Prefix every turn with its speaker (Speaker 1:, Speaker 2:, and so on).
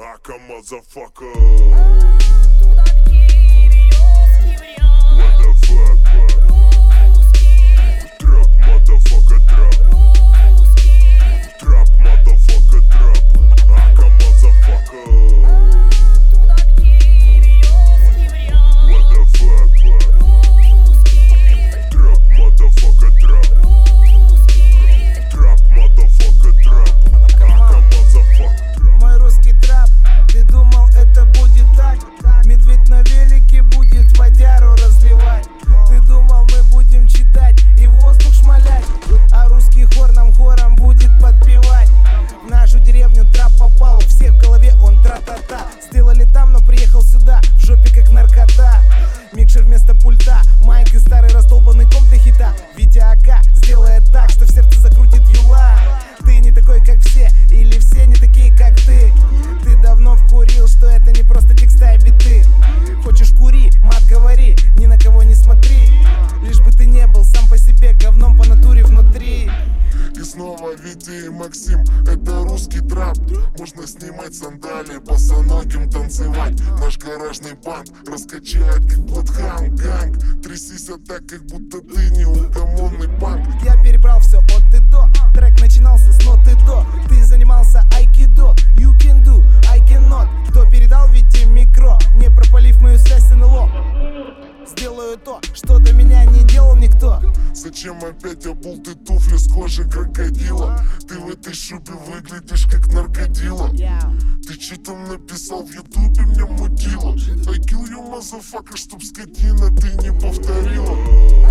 Speaker 1: Ака, motherfucker.
Speaker 2: Туда, где березки в ряд.
Speaker 1: What the fuck?
Speaker 2: Русский,
Speaker 1: Трап, motherfucker, трап.
Speaker 2: русский.
Speaker 1: Трап, motherfucker, трап. Ака, motherfucker.
Speaker 2: Туда, где березки в ряд.
Speaker 1: What the fuck?
Speaker 2: Русский,
Speaker 1: Трап, motherfucker, трап.
Speaker 2: русский.
Speaker 1: Трап, motherfucker, трап. Ака, motherfucker.
Speaker 3: Мой русский трап, ты думал это будет так? Медведь на велике будет водяру разливать. Ты думал мы будем читать и в воздух шмалять, а русский хор нам хором будет подпевать. В нашу деревню трап попал, у всех в голове он тра-та-та. Сделали там, но приехал сюда, в жопе как наркота. Микшер вместо пульта, майк и старый раздолбанный комп для хита. Витя АК сделает так, что в сердце закрутит юла. Ты не такой, как все, или все не такие, как ты. Ты давно вкурил, что это не просто текста и биты. Хочешь кури, мат говори, ни на кого не смотри. Лишь бы ты не был сам по себе говном по натуре внутри.
Speaker 1: И снова Витя и Максим, это русский трап. Можно снимать сандалии, босоногим танцевать. Наш гаражный банд раскачает, как Bloodhound Gang. Трясись так, как будто ты неугомонный панк.
Speaker 3: Я перебрал все от и до. Трек начинался с ноты до. Ты занимался айкидо. You can do, I cannot. Кто передал Вите микро, не пропалив мою связь с НЛО? Сделаю то, что до меня не делал никто.
Speaker 1: Зачем опять обул ты туфли с кожи крокодила? Ты в этой шубе выглядишь как наркодила. Ты че там написал в ютубе, мне мутило? I kill you, motherfucker, чтоб скотина ты не повторила.